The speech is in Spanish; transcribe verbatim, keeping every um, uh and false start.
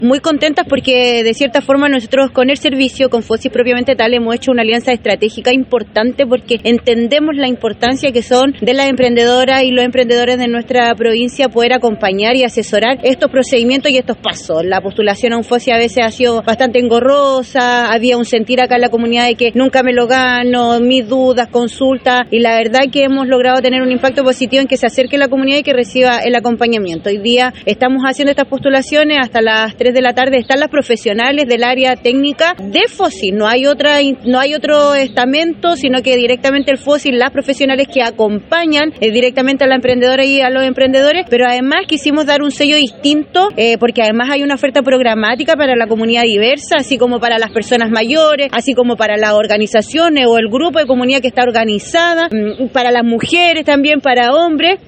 Muy contentas porque de cierta forma nosotros con el servicio, con FOSIS propiamente tal, hemos hecho una alianza estratégica importante porque entendemos la importancia que son de las emprendedoras y los emprendedores de nuestra provincia poder acompañar y asesorar estos procedimientos y estos pasos. La postulación a un FOSIS a veces ha sido bastante engorrosa, había un sentir acá en la comunidad de que nunca me lo gano, mis dudas, consultas, y la verdad que hemos logrado tener un impacto positivo en que se acerque la comunidad y que reciba el acompañamiento. Hoy día estamos haciendo estas postulaciones hasta las tres de la tarde, están las profesionales del área técnica de FOSIS, no hay otra, no hay otro estamento, sino que directamente el FOSIS, las profesionales que acompañan eh, directamente a la emprendedora y a los emprendedores, pero además quisimos dar un sello distinto, eh, porque además hay una oferta programática para la comunidad diversa, así como para las personas mayores, así como para las organizaciones o el grupo de comunidad que está organizada, para las mujeres también, para hombres.